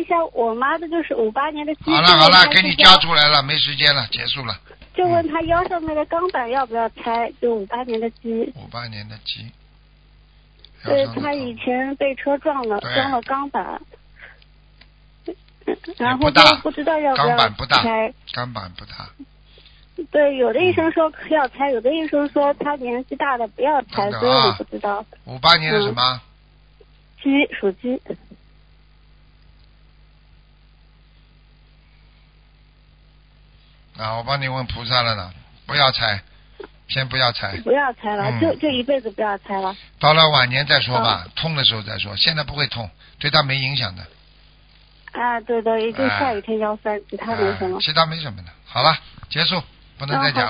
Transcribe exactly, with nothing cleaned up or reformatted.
下我妈的，就是五八年的鸡。 好了好了，给你交出来了，没时间了，结束了。 就问他腰上那个钢板要不要拆？就五八年的鸡。 五八年的鸡。 对，他以前被车撞了，装了钢板。然后就不知道要不要拆。 钢板不大。 对，有的医生说要拆，有的医生说他年纪大的不要拆，所以我不知道。 五八年的什么？ 鸡，属鸡。 啊，我帮你问菩萨了呢，不要拆，先不要拆。 不要拆了，嗯、就就一辈子不要拆了。 到了晚年再说吧，痛的时候再说，现在不会痛，对他没影响的。 啊，对的，也就下雨天腰酸，其他没什么。 其他没什么的，好了，结束，不能再讲了。